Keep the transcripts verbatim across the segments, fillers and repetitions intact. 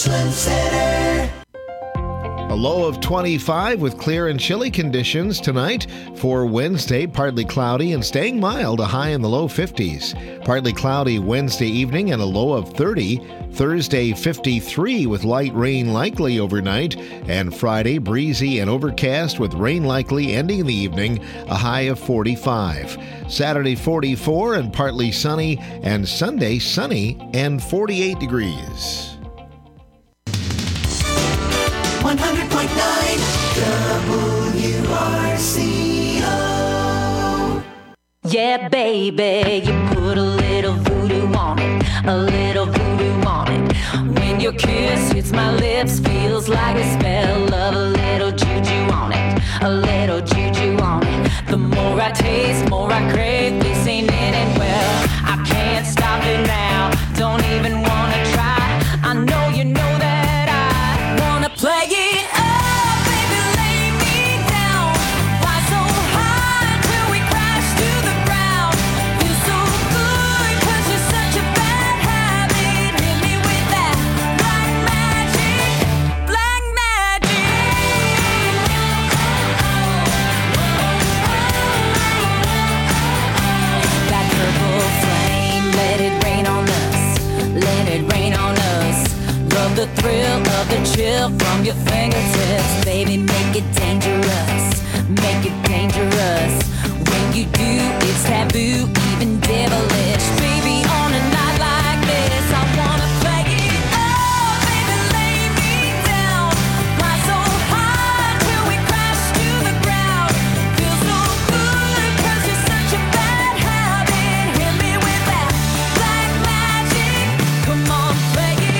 Richland Center. A low of twenty-five with clear and chilly conditions tonight. For Wednesday, partly cloudy and staying mild, a high in the low fifties. Partly cloudy Wednesday evening and a low of thirty. Thursday, fifty-three with light rain likely overnight. And Friday, breezy and overcast with rain likely ending in the evening, a high of forty-five. Saturday, forty-four and partly sunny. And Sunday, sunny and forty-eight degrees. one hundred point nine W R C O. Yeah, baby, you put a little voodoo on it, a little voodoo on it. When your kiss hits my lips, feels like a spell of a little juju on it, a little juju on it. The more I taste, more I crave. This ain't ending well. I can't stop it now. Don't even wanna try. I know you know that I wanna play it. The thrill of the chill from your fingertips, baby, make it dangerous, make it dangerous. When you do, it's taboo, even devilish. Baby, on a night like this, I wanna play it up, baby, lay me down. Fly so high till we crash to the ground. Feel so good, cause you're such a bad habit. Hit me with that black magic, come on, play it.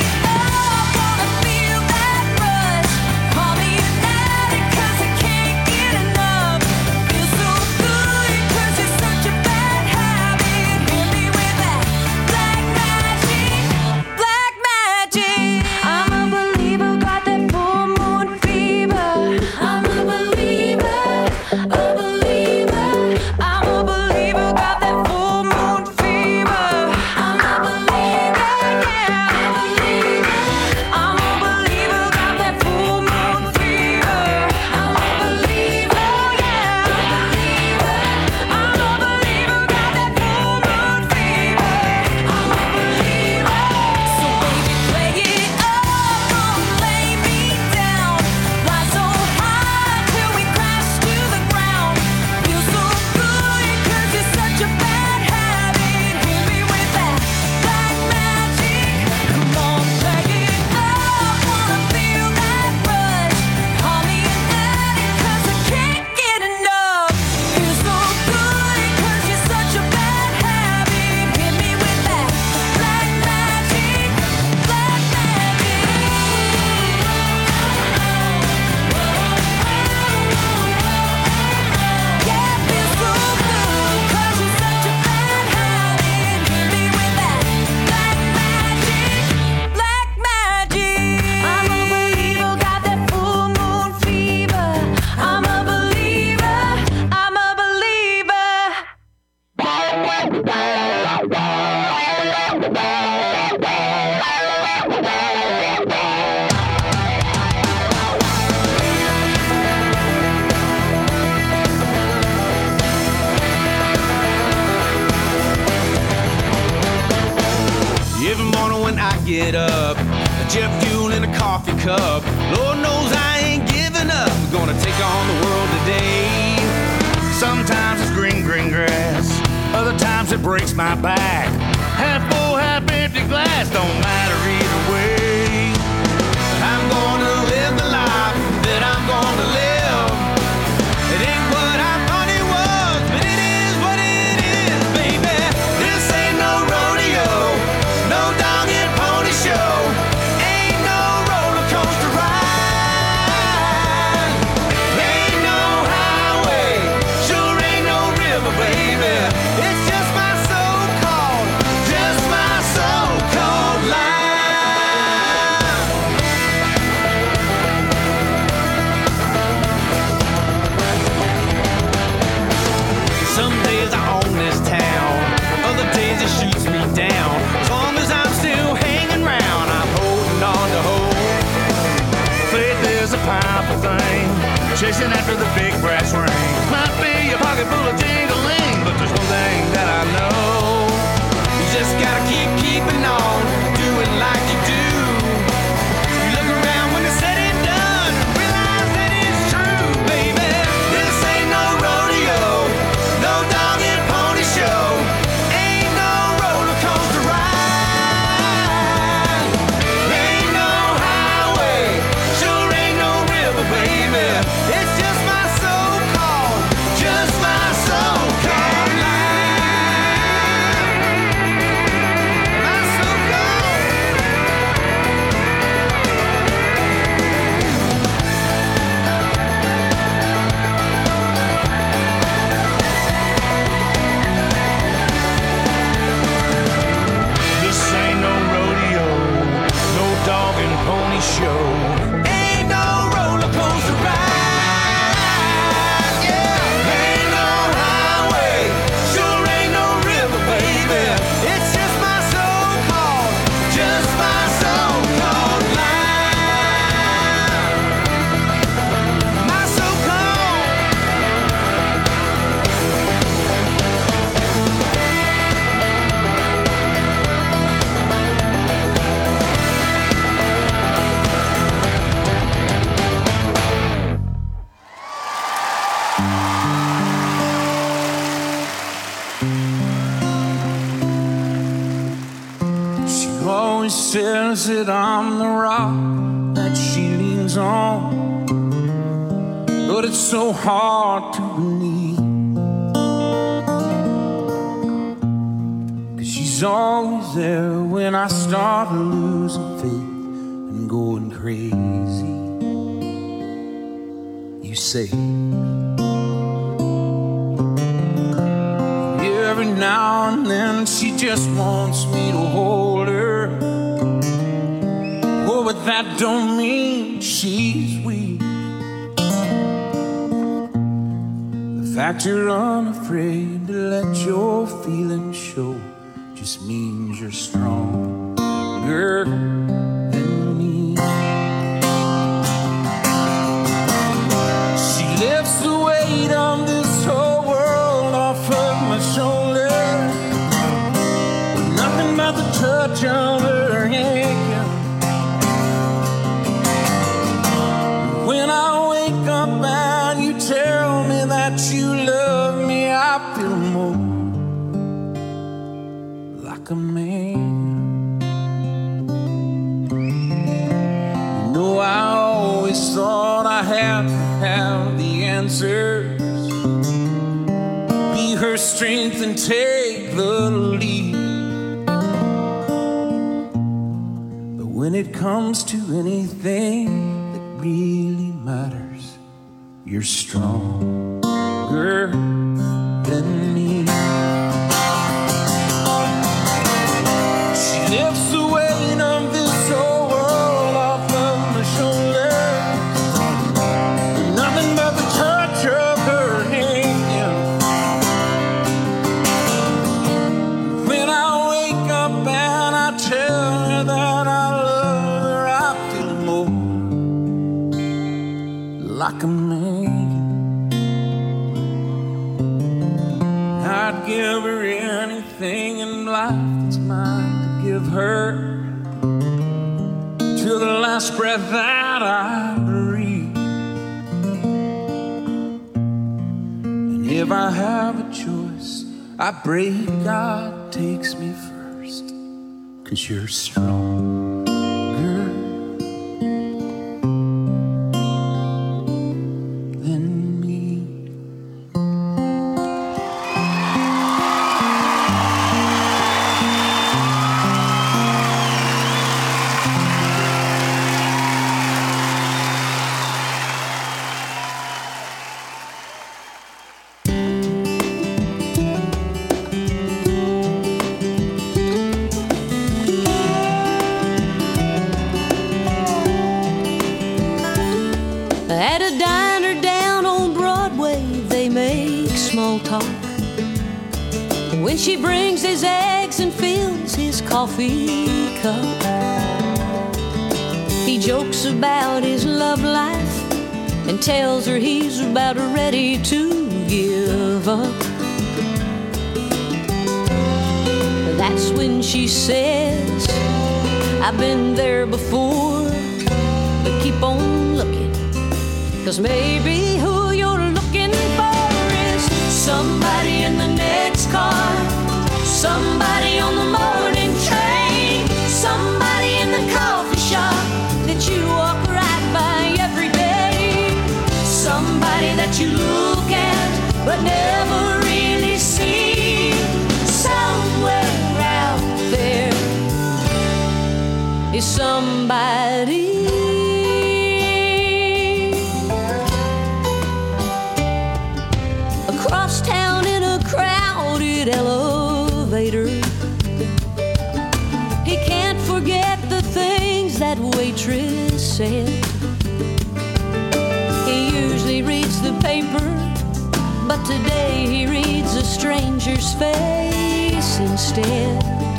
Get up, jet fuel in a coffee cup. Lord knows I ain't giving up. We're gonna take on the world today. Sometimes it's green, green grass. Other times it breaks my back. Half full, half empty glass, don't matter either way. I'm gonna live the life that I'm gonna live. It ain't what I thought it was, but it is what it is, baby. This ain't no rodeo, no dog and pony show. Ain't no roller coaster ride. Ain't no highway, sure ain't no river, baby. It's just my so-called, just my so-called life. chasing after the big brass ring. Might be a pocket full of jingling, but there's one thing that I know. You just gotta keep keeping on, doing like you do. You look around when it's said and done, realize that it's true, baby. This ain't no rodeo, no dog and pony show. Ain't no roller coaster ride. Ain't no highway, sure ain't no river, baby. It's just my so-called, just my so-called life. My so-called. This ain't no rodeo, no dog and pony show. Ain't no roller coaster ride. Yeah, ain't no highway, sure ain't no river, baby. It's just my so-called, just my so-called life. My so-called. She always says that I'm the rock that she leans on, but it's so hard to believe, 'cause she's always there when I start losing faith and going crazy. You say every now and then she just wants me to hold her. Oh, but that don't mean she's weak. The fact you're unafraid to let your feelings show just means you're stronger than me. She lifts the weight of this whole world off of my shoulder, with nothing but the touch of her hand. When I wake up and you tell me that you love me, I feel more like a man. You know, I always thought I had to have the answers, be her strength and take the lead. But when it comes to anything that really matters, you're stronger than me. She lifts the weight of this whole world off of my shoulders, nothing but the touch of her hand. When I wake up and I tell her that I love her, I feel more like a man. I'd give her anything in life that's mine to give her, till the last breath that I breathe. And if I have a choice, I pray God takes me first, 'cause you're stronger than me. At a diner down on Broadway, they make small talk. When she brings his eggs and fills his coffee cup, he jokes about his love life and tells her he's about ready to give up. That's when she says, I've been there before, but keep on looking, 'cause maybe who you're looking for is somebody in the next car, somebody on the morning train, somebody in the coffee shop that you walk right by every day, somebody that you look at but never really see. Somewhere out there is somebody. Across town in a crowded elevator, he can't forget the things that waitress said. He usually reads the paper, but today he reads a stranger's face instead.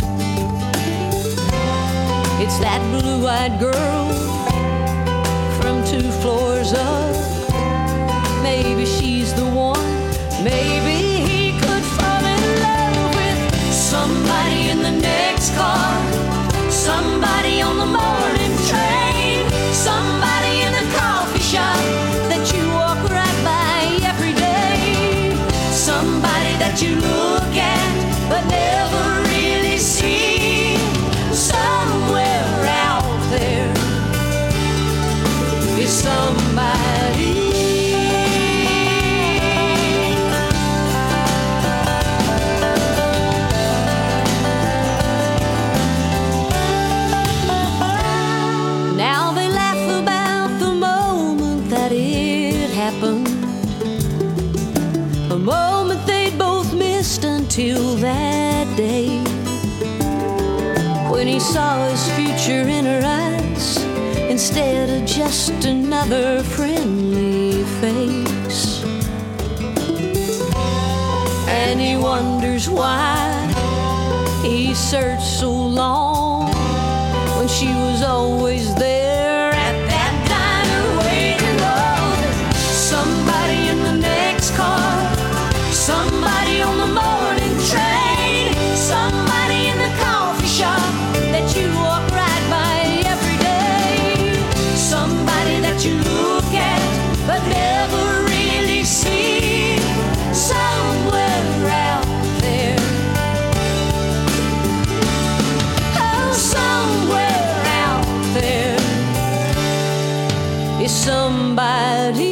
It's that blue-eyed girl from two floors up. Maybe she's the one. Maybe he could fall in love with somebody in the next car, somebody on the morning train, somebody in the coffee shop that you walk right by every day, somebody that you look at but never really see. Somewhere out there is somebody. Now they laugh about the moment that it happened, a moment they'd both missed until that day, when he saw his future in her eyes instead of just another friendly face. And he wonders why he searched so long when she was always there at that diner waiting on somebody in the next car, somebody on the morning train, somebody in the coffee shop that you walk right by every day, somebody that you look at but never really see. Somewhere out there, oh, somewhere out there is somebody.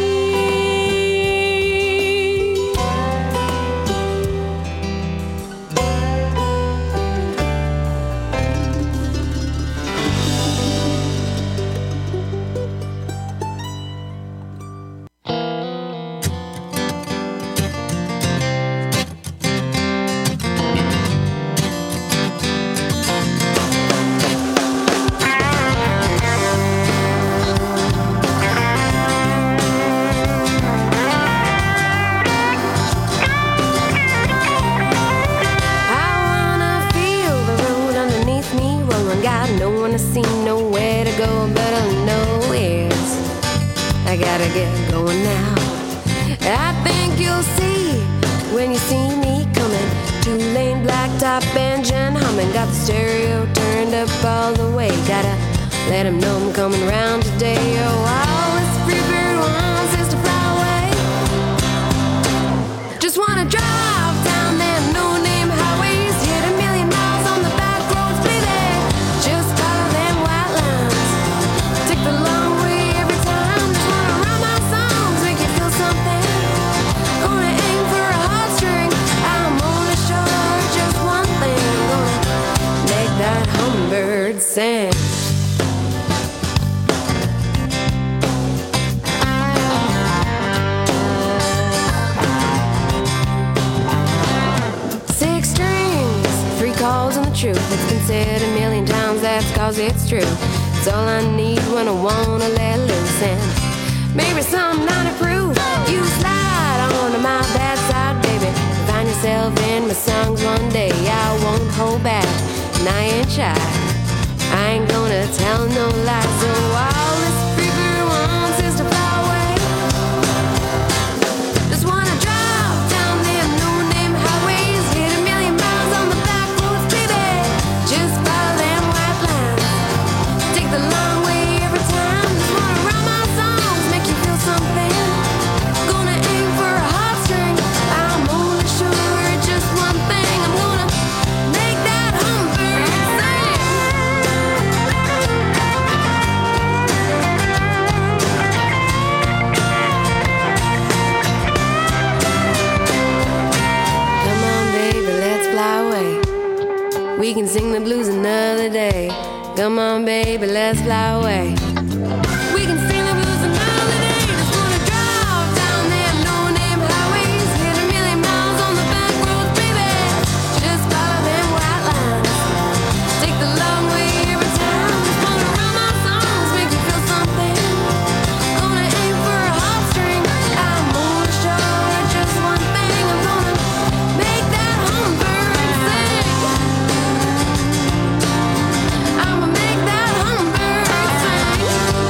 Gotta get going now. I think you'll see when you see me coming. Two-lane blacktop engine humming, got the stereo turned up all the way. Gotta let him know I'm coming round today. Oh, all this free bird wants is to fly away. Just wanna drive down them no-name highways, hit a million miles on the back roads, baby. Just follow them white lines, take the long way. Hummingbird sing. Six strings, three calls and the truth. It's been said a million times, that's cause it's true. It's all I need when I wanna let loose, and maybe some ninety proof. You slide onto my bad side, baby. Find yourself in my songs one day. I won't hold back, and I ain't shy. I ain't gonna tell no lies. So all this freaker wants is to fly away. We can sing the blues another day. Come on, baby, let's fly away. We can sing the blues another day. Just wanna drive down them no-name highways, hit a million miles on the back roads, baby. Just follow them white lines. Take the long way every time. Just wanna run my songs, make you feel something. Gonna aim for a heartstring. I'm more sure of just one thing. I'm gonna make that hummingbird sing. I'ma make that hummingbird sing.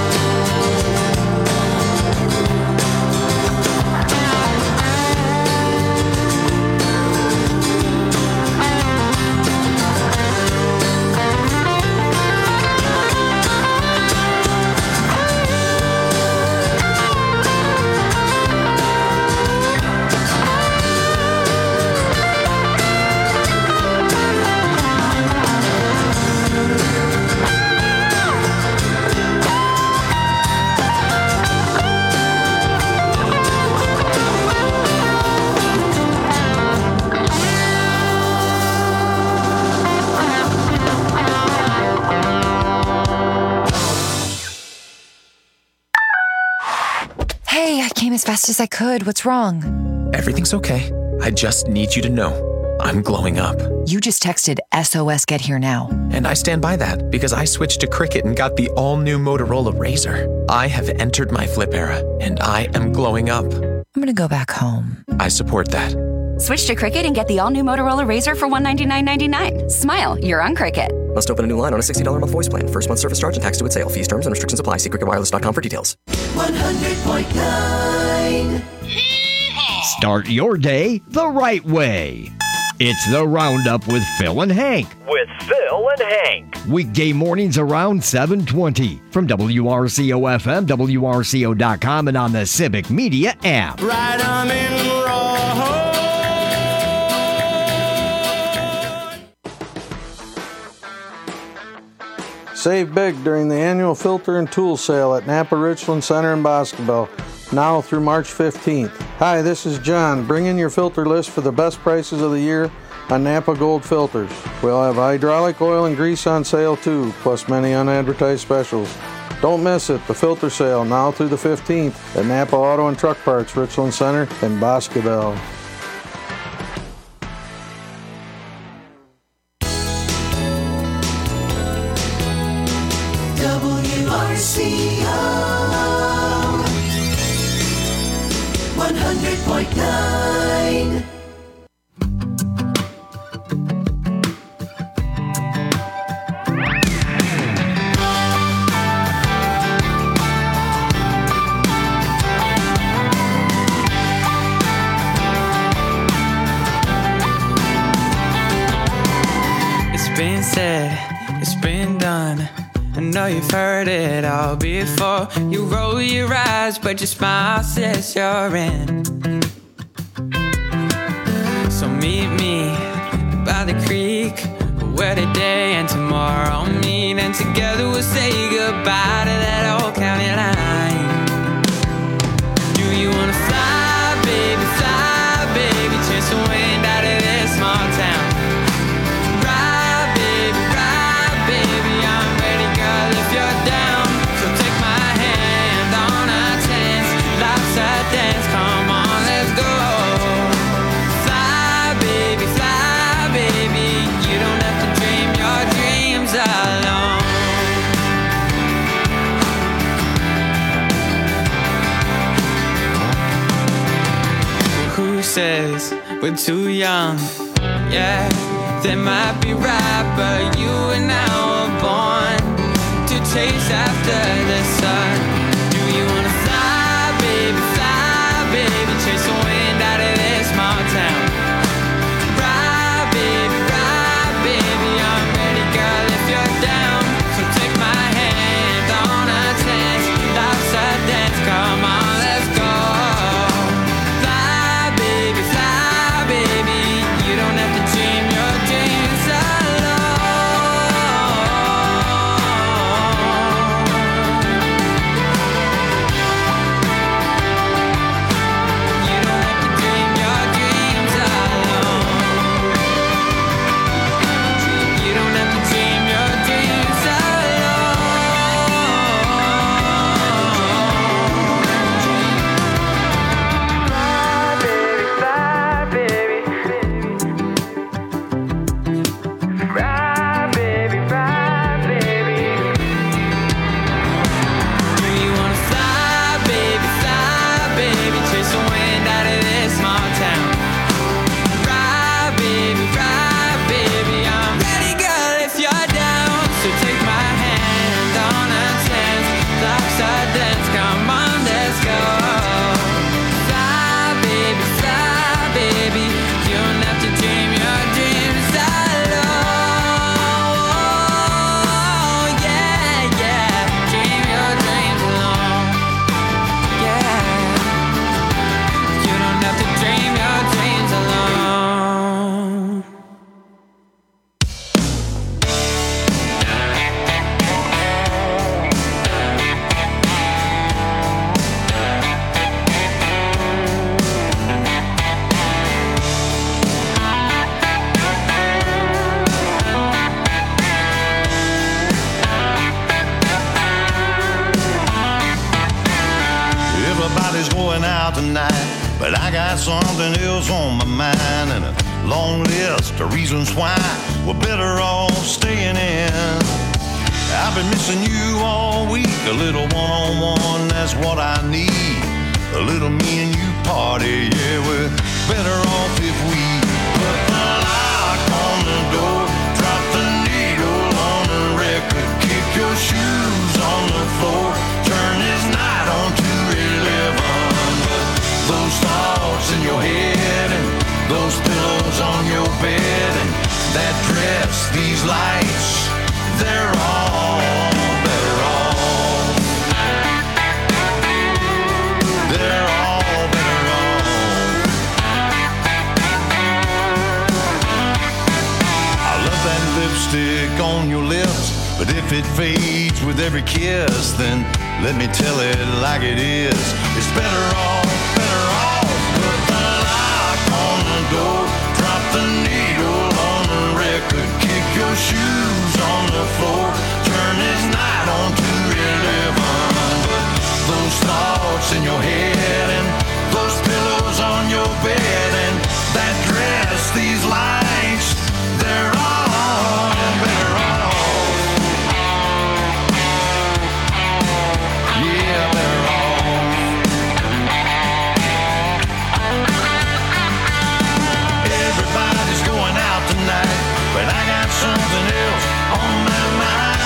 Hey, I came as fast as I could. What's wrong? Everything's okay. I just need you to know I'm glowing up. You just texted S O S get here now. And I stand by that because I switched to Cricket and got the all-new Motorola Razr. I have entered my flip era, and I am glowing up. I'm gonna go back home. I support that. Switch to Cricket and get the all-new Motorola Razr for one hundred ninety-nine ninety-nine. Smile, you're on Cricket. Must open a new line on a sixty dollars a month voice plan. First month service charge and tax due at sale. Fees, terms, and restrictions apply. See cricket wireless dot com for details. one hundred point nine. Start your day the right way. It's the Roundup with Phil and Hank. With Phil and Hank. Weekday mornings around seven twenty from W R C O F M, W R C O dot com, and on the Civic Media app. Right on in raw. Save big during the annual filter and tool sale at Napa Richland Center in Boscobel, now through March fifteenth. Hi, this is John. Bring in your filter list for the best prices of the year on Napa Gold filters. We'll have hydraulic oil and grease on sale too, plus many unadvertised specials. Don't miss it, the filter sale now through the fifteenth at Napa Auto and Truck Parts, Richland Center in Boscobel. W R C O one hundred point nine. It's been said, it's been done. I know you've heard it all before. You roll your eyes, but your smile says you're in. So meet me by the creek, where today and tomorrow meet, and together we'll say goodbye to that old county line. Do you wanna fly, baby, fly, baby, chase the wind out of this small town? Dance, come on, let's go. Fly, baby, fly, baby. You don't have to dream your dreams alone. Who says we're too young? Yeah, they might be right, but you and I were born to chase after the sun. Do you wanna fly, baby, fly, baby, chase the wind out of this small town? Ride, baby, ride, baby, I'm ready, girl, if you're down. So take my hand on a dance, lifestyle dance, come on, let's go. Fly, baby, fly, baby, you don't have to dream your dreams alone. out tonight, but I got something else on my mind and a long list of reasons why we're better off staying in. I've been missing you all week, a little one-on-one, that's what I need. A little me and you party, yeah, we're better off if we put the lock on the door, drop the needle on the record, kick your shoes on the floor, turn this night on to eleven. But those thoughts in your head and those pillows on your bed and that dress, these lights, they're all better off. They're all better off. I love that lipstick on your lips, but if it fades with every kiss, then let me tell it like it is. It's better off, better off. Put the lock on the door, drop the needle on the record, kick your shoes on the floor, turn this night on to eleven. But those thoughts in your head and those pillows on your bed and that dress, these lights, they're all better off. Yeah, they're off. Everybody's going out tonight, but I got something else on my mind.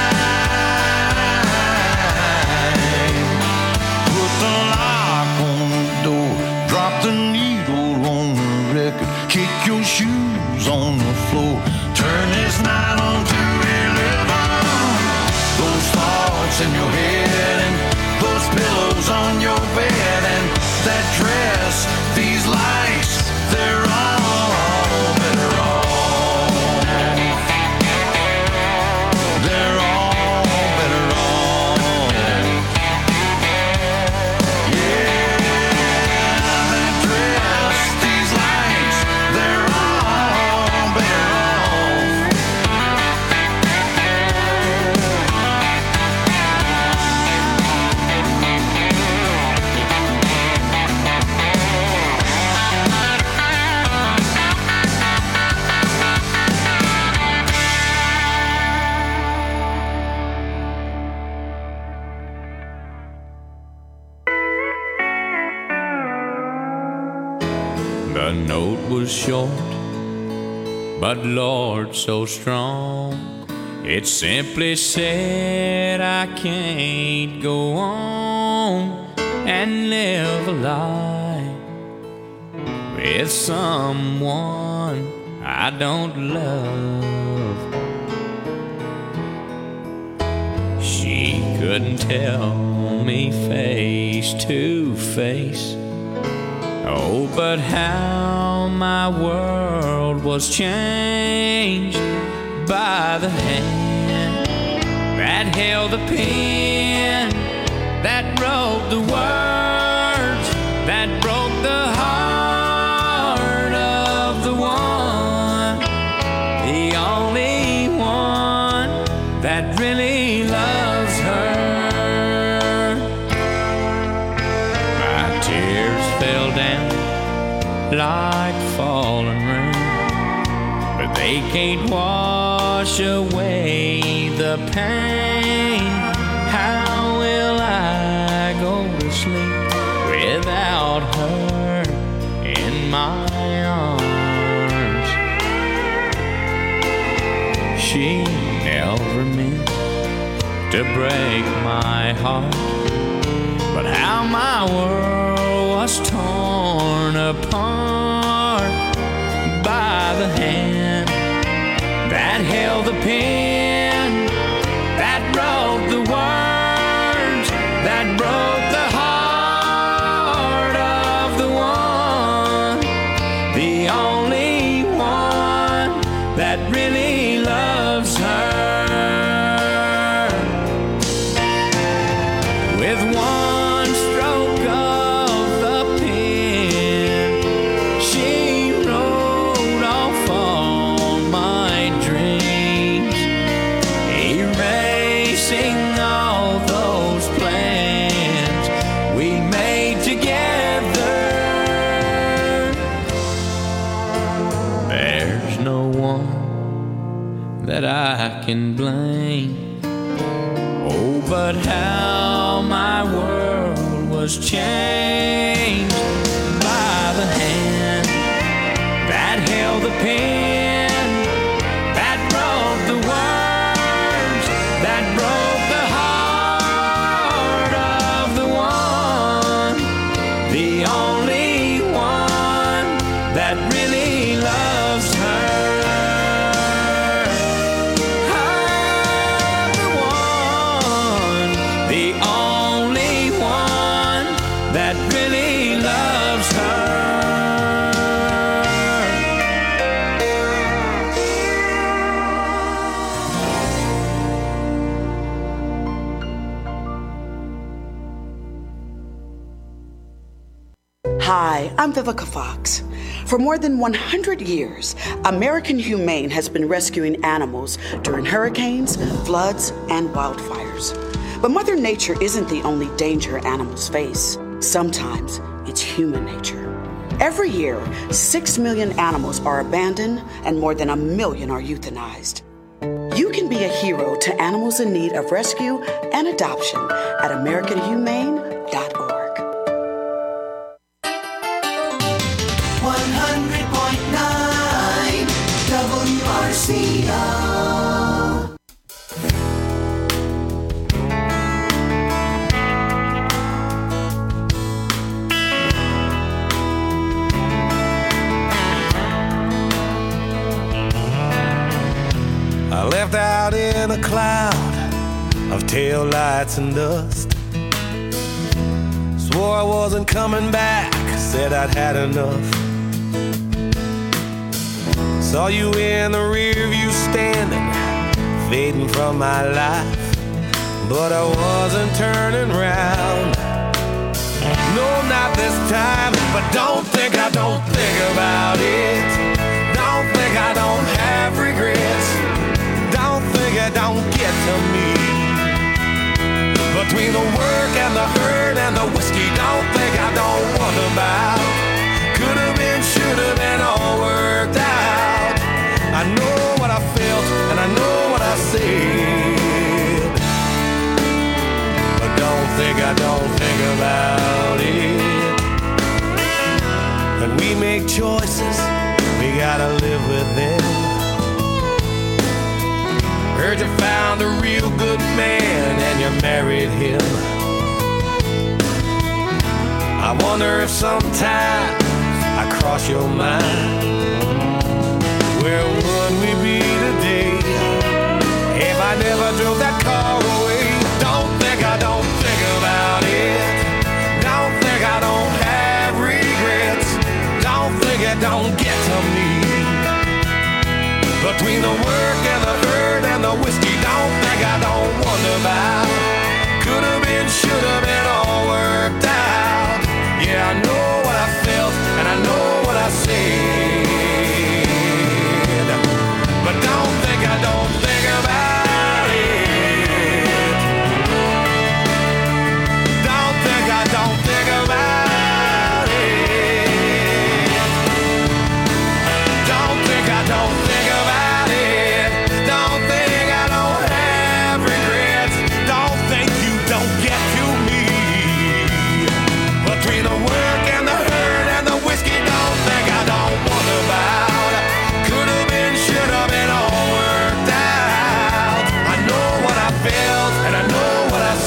Put the lock on the door, drop the needle on the record, kick your shoes on the floor, turn this night on to eleven. Those thoughts in your head and those pillows on your bed and that dress, these lights, they're all better off. They're all better off. Yeah, that dress, these lights, they're all better off. The note was short, but Lord, so strong. It simply said, I can't go on and live a life with someone I don't love. She couldn't tell me face to face, oh, but how my world was changed by the hand that held the pen, that wrote the words, that broke the heart of the one, the only one that really loves her. My tears fell down like falling rain, but they can't wash away the pain. How will I go to sleep without her in my arms? She never meant to break my heart, but how my world was torn apart by the hand that held the pen, that wrote the words, that broke the heart of the one, the only one that really loves her. With one stroke of the pen, she wrote off all my dreams, erasing all those plans we made together. that I can blame. Oh, but how my world was changed by the hand that held the pen, that wrote the words, that broke the heart of the one, the only one that really loves her. I'm the one, the only one that really loves her. Hi, I'm Vivica Fox. For more than one hundred years, American Humane has been rescuing animals during hurricanes, floods, and wildfires. But Mother Nature isn't the only danger animals face. Sometimes it's human nature. Every year, six million animals are abandoned and more than a million are euthanized. You can be a hero to animals in need of rescue and adoption at american humane dot org. one hundred point nine W R C O. I left out in a cloud of taillights and dust. Swore I wasn't coming back, said I'd had enough. Saw you in the rear view standing, fading from my life, but I wasn't turning round. No, not this time, but don't think I don't think about it. Don't think I don't have regrets. Don't think it don't get to me. Between the work and the hurt and the whiskey, don't think I don't wonder about. Could've been, should've been, all worked out. I know what I felt and I know what I said, but don't think I don't think about it. When we make choices, we gotta live with them. Heard you found a real good man and you married him. I wonder if sometimes I cross your mind. Where would we be today if I never drove that car away? Don't think I don't think about it. Don't think I don't have regrets. Don't think it don't get to me. Between the work and the hurt and the whiskey, don't think I don't wonder about. Could've been, should've been, all worked out. Yeah, I know what I felt and I know what I said, but don't think I don't think about it. Don't think I don't think about it. Don't think I don't think about it. Don't think I don't have regrets. Don't think you don't get to me. Between the work and the hurt and the whiskey, don't think I don't wonder about. Could've been, should've been, all worked out. I know what I felt and I know what I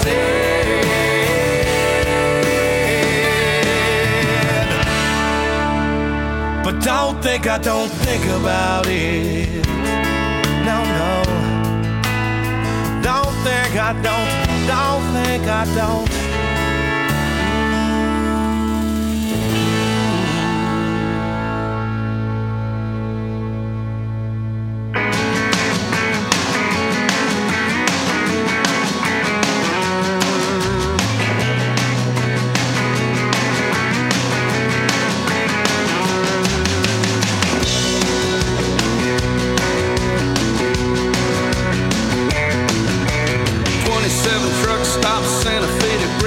said, but don't think I don't think about it. No, no. Don't think I don't, don't think I don't. twenty-seven truck stops, Santa Fe to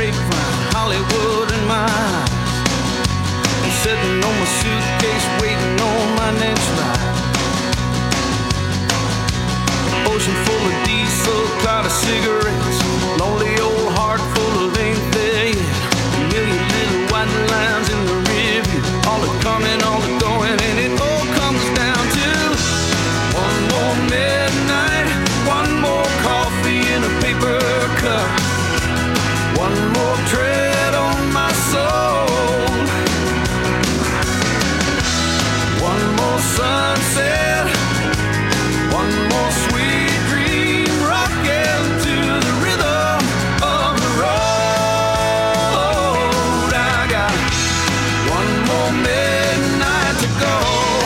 cloud of cigarettes, lonely old heart full of ain't there yet. A million little white lines in the rearview, all the coming, all the going, and it all comes down to one more midnight, one more coffee in a paper cup, one more tread on my soul, one more sunset, one more sweet dream, rocking to the rhythm of the road. I got one more midnight to go.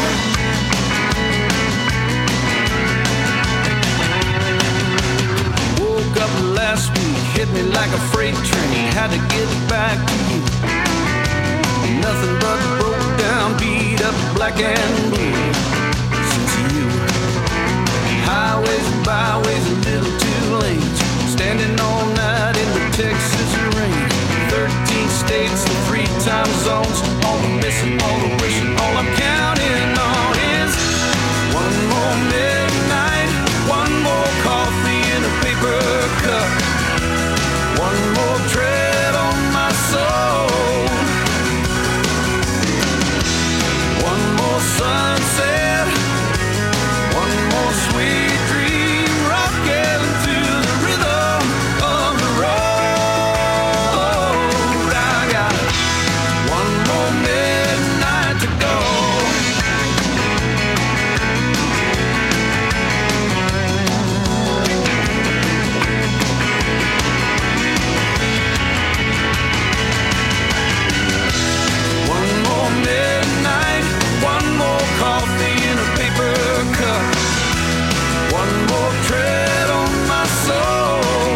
Woke up last week, hit me like a freight train, had to get back to you. Nothing but broke down, beat up, black and blue. Since you, highways and byways, a little too late, standing all night in the Texas rain. Thirteen states and three time zones, all the missing, all the wishing, all I'm counting on is one more midnight, one more coffee in a paper cup, one more tread on my soul, one more sunset, one more sweet dream, rocking to the rhythm of the road. I got one more midnight to go. One more midnight, one more coffee in a paper cup, one more tread on my soul,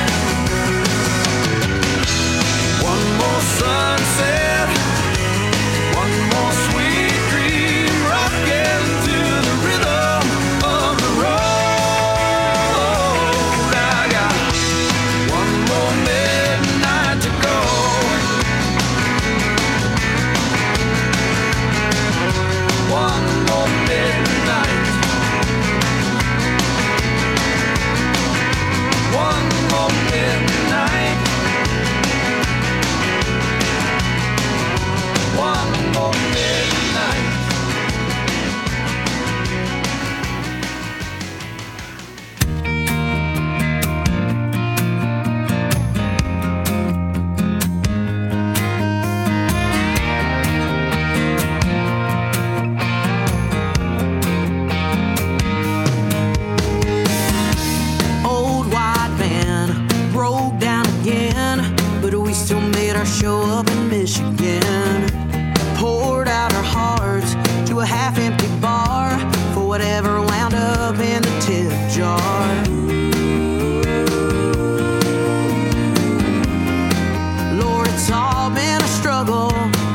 one more sunset, one more sweet dream, rocking to the rhythm of the road. I got one more midnight to go. One more midnight, one more midnight, one more midnight. Old white van broke down again, but we still made our show up in Michigan. Poured out our hearts to a half-empty bar for whatever wound up in the tip jar. Lord, it's all been a struggle,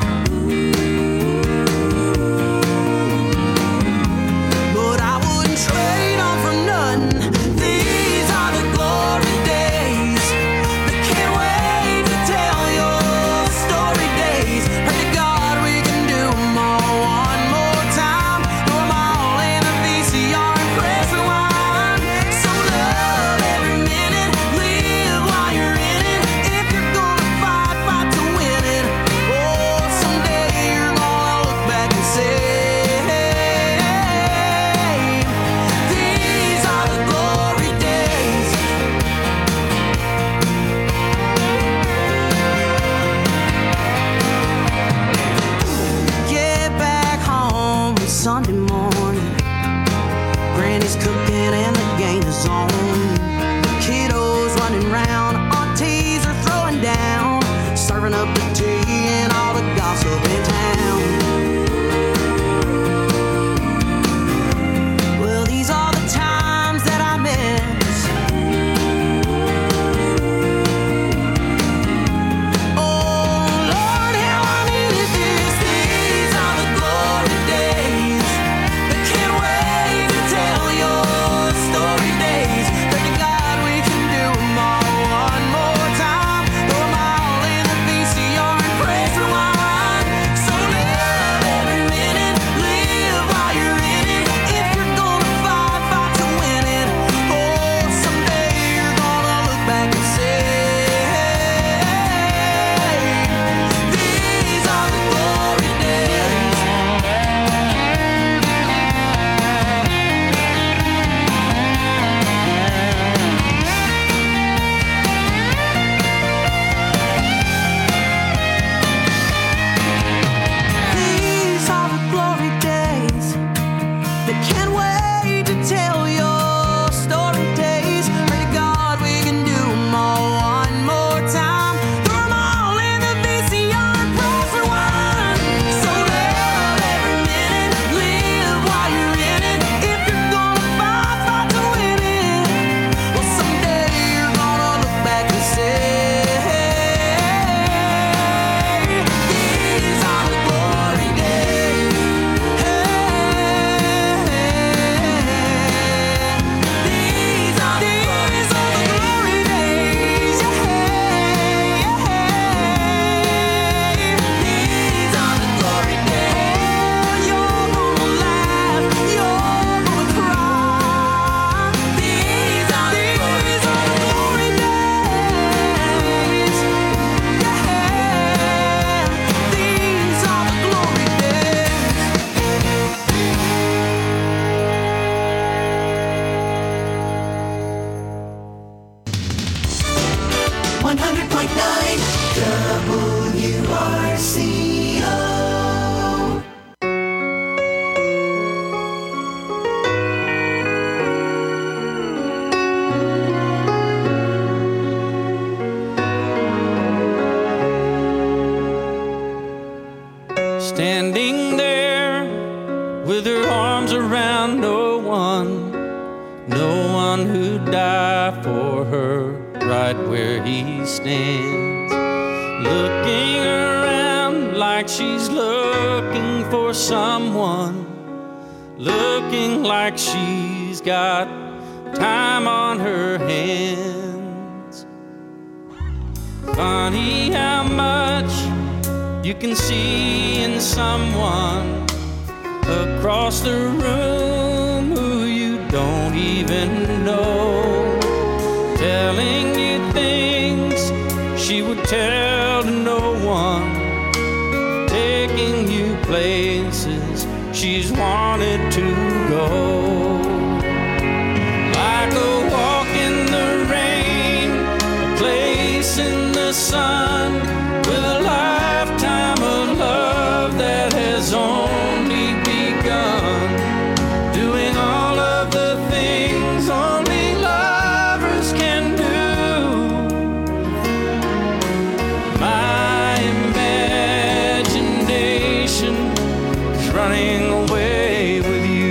but I wouldn't trade on for nothing. These are the glory days. I can't wait to tell your story days. Pray to God we can do 'em all one more time. Throw 'em all in the V C R and press rewind. So love every minute, live while you're in it. If you're gonna fight, fight to win it. Oh, someday you're gonna look back and say, these are the glory days. Get back home Sunday morning. Granny's cooking and the game is on. Kiddos running round, aunties are throwing down, serving up the tea and all the gossip in town. Well, these are the times that I miss. Oh Lord, how I needed this. These are the glory days. I can't wait to tell your story days. Pray to God we can do 'em all no one who'd die for her right where he stands. Looking around like she's looking for someone, looking like she's got time on her hands. Funny how much you can see in someone across the room who you don't even know, telling you things she would tell to no one, taking you places she's wanted to go. Like a walk in the rain, a place in the sun, with a lifetime of love that has only begun, doing all of the things only lovers can do. My imagination is running away with you.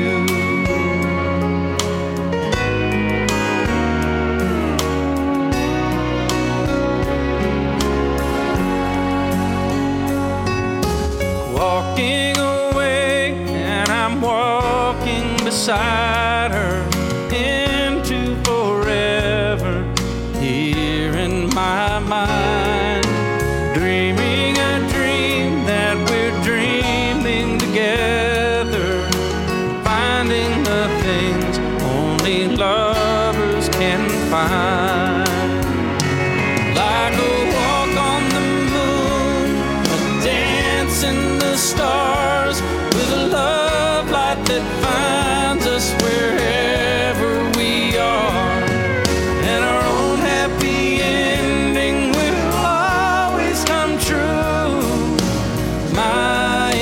Walking away, and I'm walking beside her into forever, here in my mind, dreaming a dream that we're dreaming together, finding the things only lovers can find. Like a walk on the moon, a dance in the stars, with a love light that finds us wherever we are, and our own happy ending will always come true. My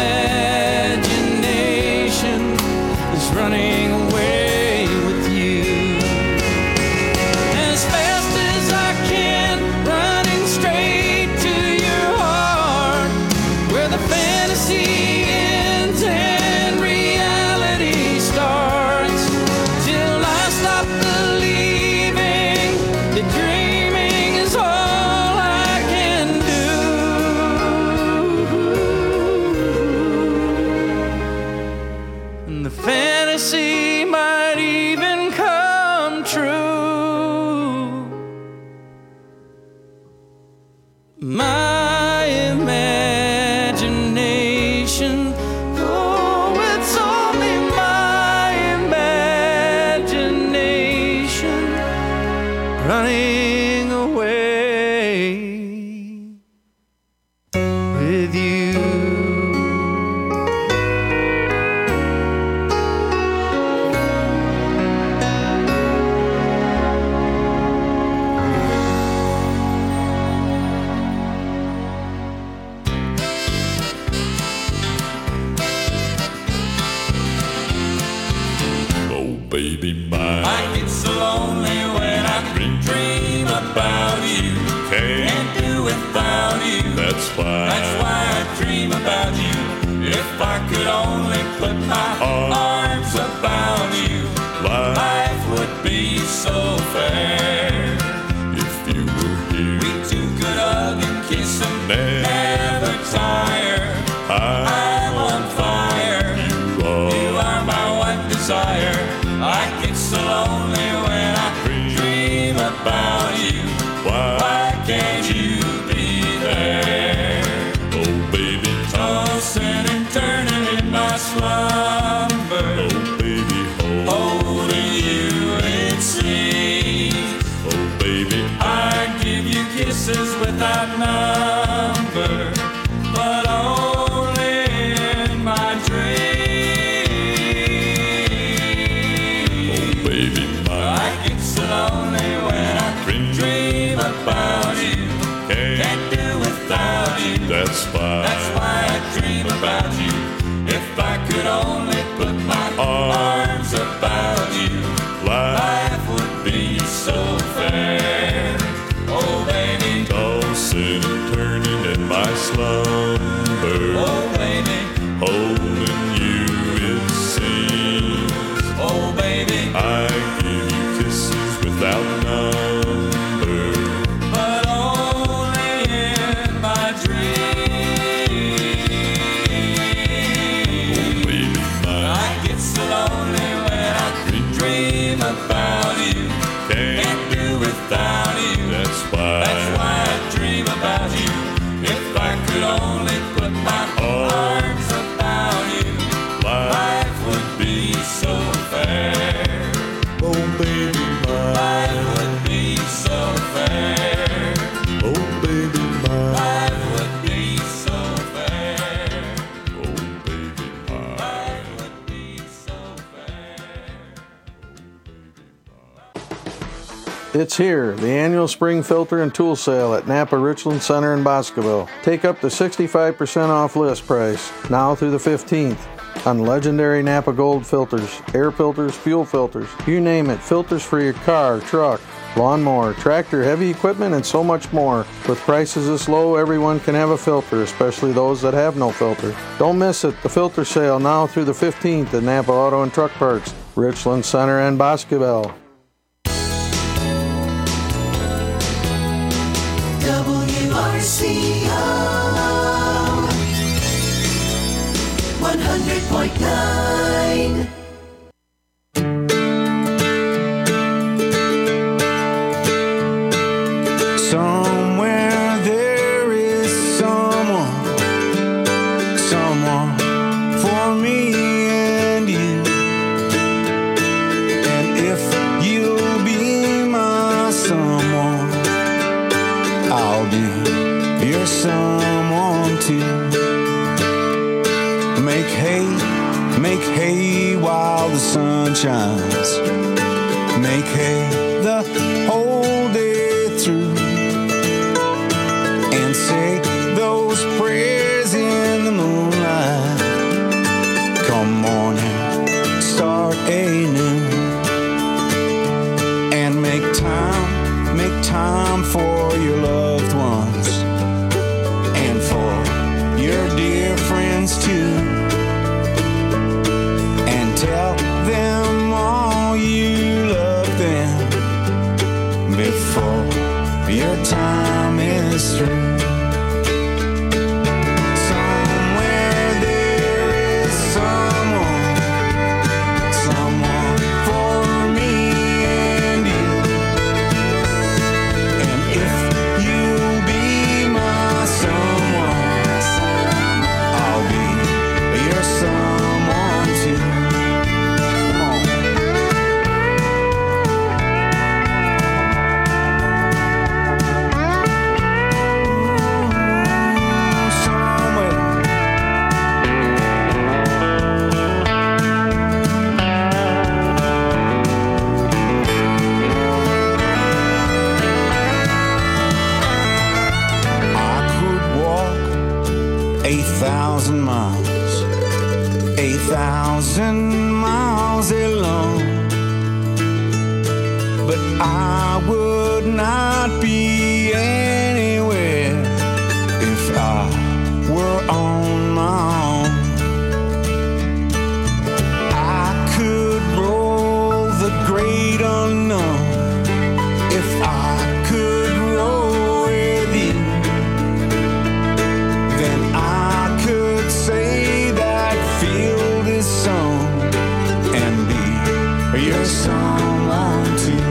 imagination is running away with you. As fast as I can, running straight to your heart, where the fantasy ends and reality starts, till I stop believing that dreaming is all I can do. And the fantasy might even come true. My imagination, oh, it's only my imagination running away with you. Oh, baby, mine. I get so lonely when I dream about you. Can't do without you. That's why. That's why I dream about you. If I could only put my arms about you, Life. life would be so fair. If you were here, We two could hug and kiss and Never. never tire. I, I'm on fire. you are. You are my one desire. I get so lonely when I dream about you. Why? Why can't you be there? Oh, baby, Tossing and turning in my slumber, oh, baby, hold. holding you it seems. Oh, baby, I give you kisses without number, but only in my dreams. oh, baby, mine. I get so lonely when I dream about you. Can't, Can't do without you. that's why. That's why I dream about you. If I could only put my arms about you, Life. life would be so fair. Oh, baby. Tossing and turning in my slumber, Oh, baby. holding you it seems. Oh, baby. I give you kisses without number, but only in my dreams. Oh, baby mine. I get so lonely when I dream about you. Can't do without you. That's why. That's why I dream about you. If I could only put my arms about you, life would be so fair. Oh, baby mine. Life would be so fair. Oh, baby mine. Life would be so fair. Oh, baby mine. Life would be so fair. It's here, the annual spring filter and tool sale at Napa Richland Center in Boscoville. Take up to sixty-five percent off list price, now through the fifteenth, on legendary Napa Gold filters, air filters, fuel filters, you name it, filters for your car, truck, lawnmower, tractor, heavy equipment, and so much more. With prices this low, everyone can have a filter, especially those that have no filter. Don't miss it, the filter sale now through the fifteenth at Napa Auto and Truck Parts, Richland Center and Boscoville. W R C O one hundred point nine. Somewhere there is someone, someone for me and you. And if you'll be my someone, I'll be your someone too. Make hay, make hay while the sun shines. Make hay the whole day through. And say those prayers in the moonlight. Come morning, start anew. And make time, make time for your loved ones. And for your dear friends too. And tell them all you love them before your time is through. Somewhere there is someone, someone for me and you. And if you'll be my someone, I'll be your someone too. Come on. Thousand miles, eight thousand miles alone, but I would not be anywhere if I were on my own. I could roll the great unknown if I could roll with you. Then I could say that field is sown and be your someone too.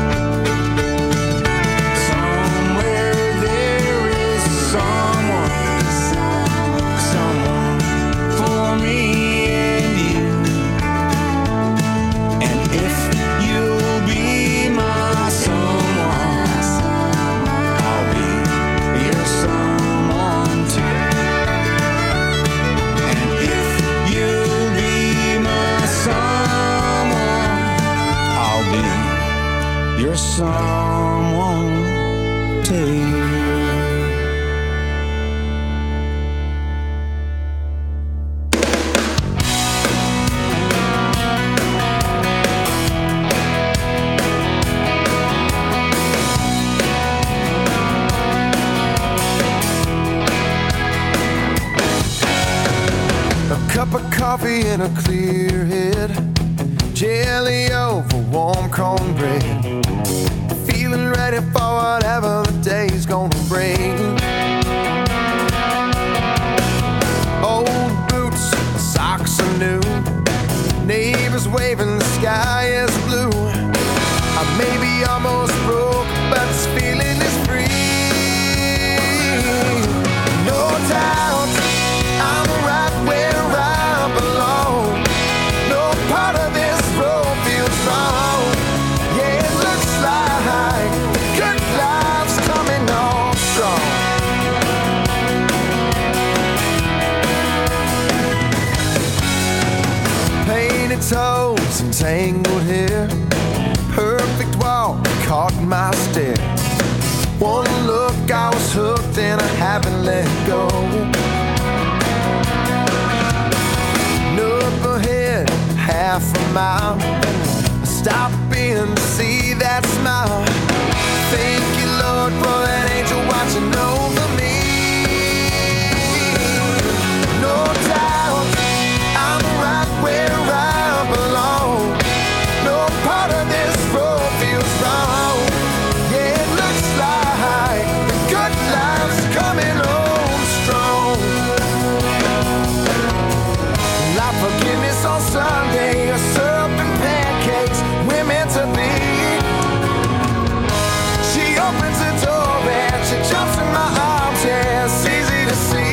Somewhere there is someone, someone for me and you. And if you'll be my someone, I'll be your someone too. You'll be my someone, I'll be your someone too. A cup of coffee and a clear head, jelly O for warm cornbread, feeling ready for whatever the day's gonna bring. Old boots, socks are new, neighbors waving, the sky is blue. I may be almost broke, but this feeling is free. No doubt, I'm right where I belong. No part of this road feels wrong. Yeah, it looks like the good life's coming on strong. Painted toes and tangled hair, perfect walk caught my stare. One look, I was hooked and I haven't let go. Up ahead, half a mile, stop in to see that smile. Thank you, Lord, for that angel watching over me. No doubt, I'm right where I belong. No part of this road feels wrong. Yeah, it looks like the good life's coming on strong. Life forgiveness on Sunday, a syrup and pancakes, we're meant to be. She opens the door and she jumps in my arms, yeah, it's easy to see.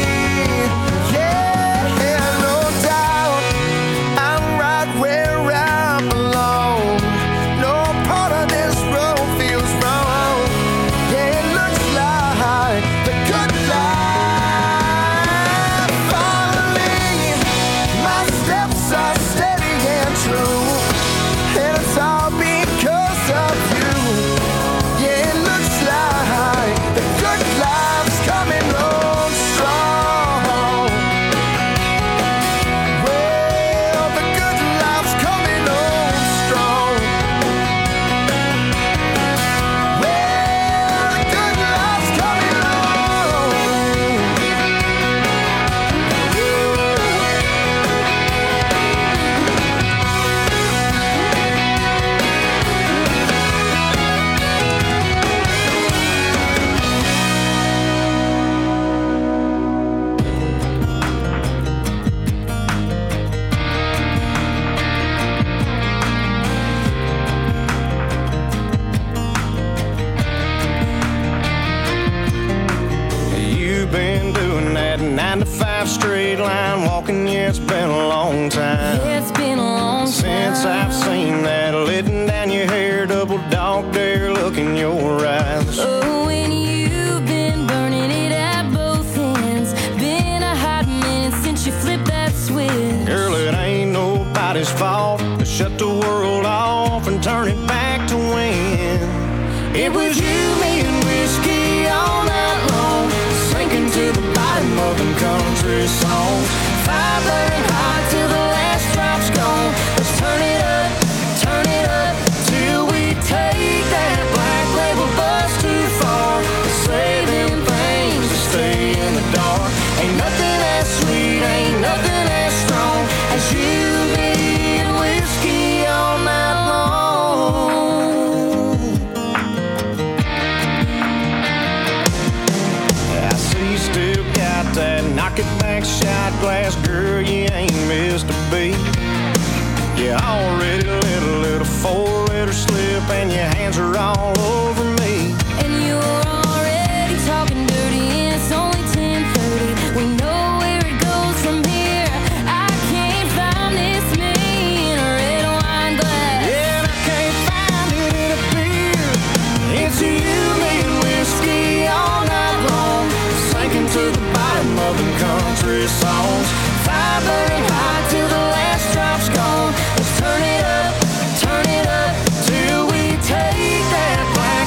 Yeah, yeah, no doubt, I'm right where I belong. No part of this road feels wrong. Yeah, it looks like the good life. Finally, my steps are steady and true, and it's all because of you. Yeah, it looks like the good life's coming on strong. Well, the good life's coming on strong. Well, the good life's coming on. You've been doing that nine to five straight line walking, yeah, it's been a long time. It's been a long Since I've seen that letting down your hair, double dog dare look in your eyes. Oh, and you've been burning it at both ends. Been a hot minute since you flipped that switch. Girl, it ain't nobody's fault to shut the world off and turn it back to when it was you, me, and whiskey all night long, sinking to the bottom of them country songs. Fire burning hot till the last drop's gone. Let's turn it up, turn it up till we take that black label bus too far. Saving things to stay in the dark. Ain't nothing as sweet, ain't nothing as strong as you, me, and whiskey all night long. I see you still got that knock it back shot glass, girl, you ain't missed a beat. You already let a little four-letter slip and your hands are all over me. And you're already talking dirty, and it's only ten thirty. We know where it goes from here. I can't find this me in a red wine glass. Yeah, and I can't find it in a beer. It's you, me, and whiskey all night long, sinking to the bottom of them country songs. Fire burning hot till the last drop's gone. Let's turn it up, turn it up till we take that black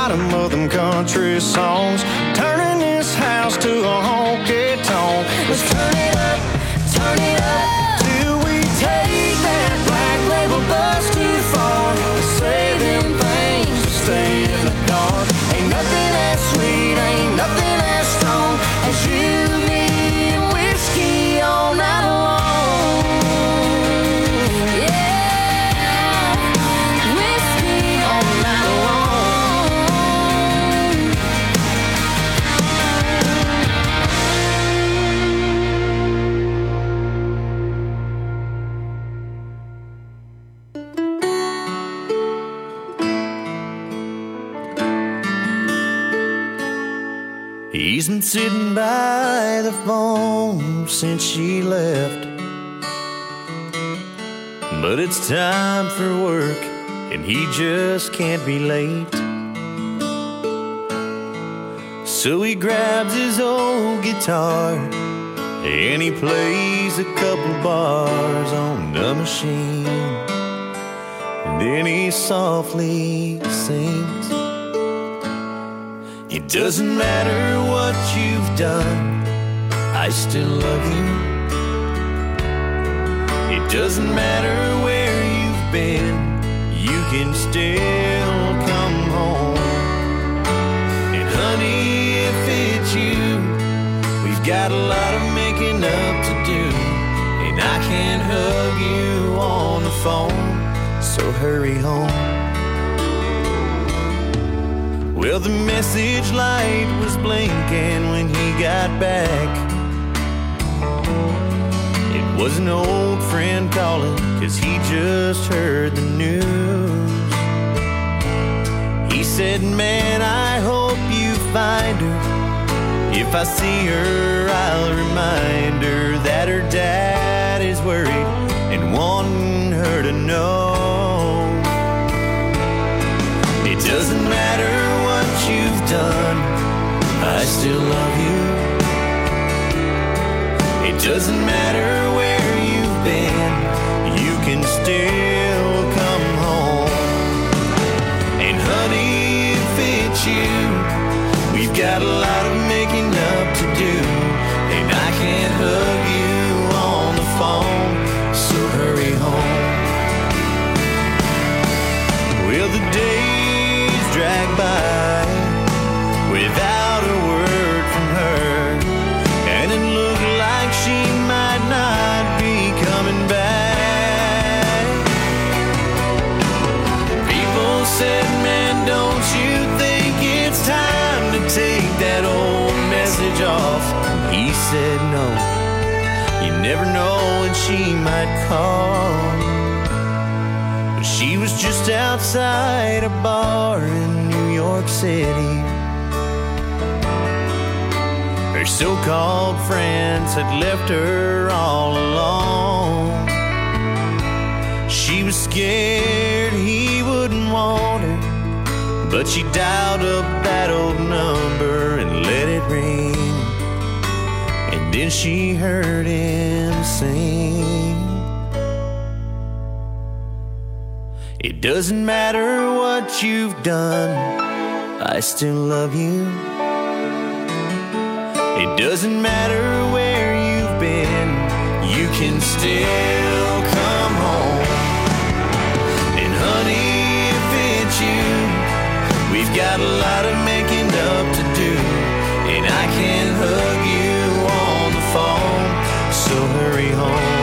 bottom of them country songs, turning this house to a honky tonk. Let's turn it up, turn it up, till we take that black label bus too far. Say them things to stay in the dark. Ain't nothing as sweet, ain't nothing as strong as you, me, and whiskey all night long. He's been sitting by the phone since she left, but it's time for work and he just can't be late. So he grabs his old guitar and he plays a couple bars on the machine, and then he softly sings. It doesn't matter what you've done, I still love you. It doesn't matter where you've been, you can still come home. And honey, if it's you, we've got a lot of making up to do, and I can't hug you on the phone, so hurry home. Well, the message light was blinking when he got back. It was an old friend calling, 'cause he just heard the news. He said, man, I hope you find her. If I see her, I'll remind her that her dad is worried and wanting her to know. It doesn't matter what you've done, I still love you. It doesn't matter where you've been, you can still come home. And honey, if it's you, we've got a lot of making up to do, and I can't hug you on the phone, so hurry home. Well, the days drag by without a word from her, and it looked like she might not be coming back. People said, man, don't you think it's time to take that old message off? He said, no, you never know when she might call. But she was just outside a bar in New York City. Her so-called friends had left her all alone. She was scared he wouldn't want her, but she dialed up that old number and let it ring. And then she heard him sing. It doesn't matter what you've done, I still love you. It doesn't matter where you've been, you can still come home. And honey, if it's you, we've got a lot of making up to do, and I can't hug you on the phone, so hurry home.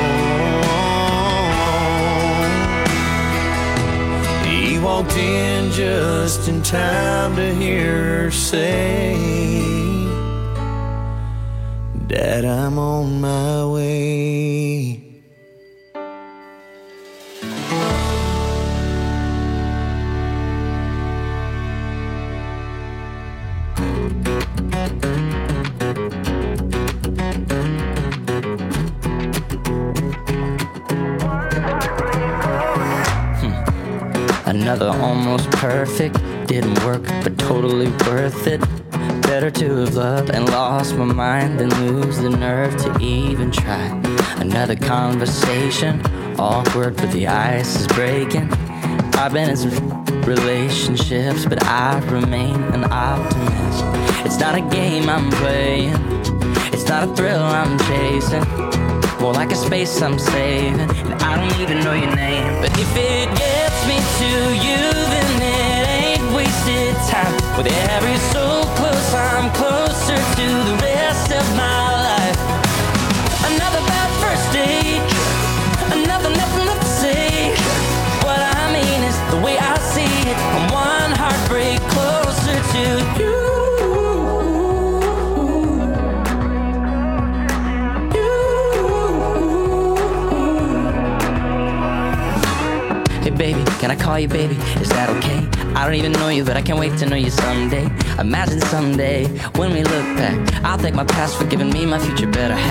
He walked in just in time to hear her say, Dad, I'm on my way. Another almost perfect, didn't work, but totally worth it. Better to have loved and lost my mind than lose the nerve to even try. Another conversation, awkward but the ice is breaking. I've been in some relationships, but I remain an optimist. It's not a game I'm playing, it's not a thrill I'm chasing, more like a space I'm saving, and I don't even know your name. But if it gets me to you, then it ain't wasted time. With every soul close, I'm closer to the rest of my life. Another bad first date, another nothing left to say. What I mean is the way I see it, I'm one heartbreak closer to you. Hey baby, can I call you baby? Is that okay? I don't even know you, but I can't wait to know you someday. Imagine someday when we look back, I'll thank my past for giving me my future better half.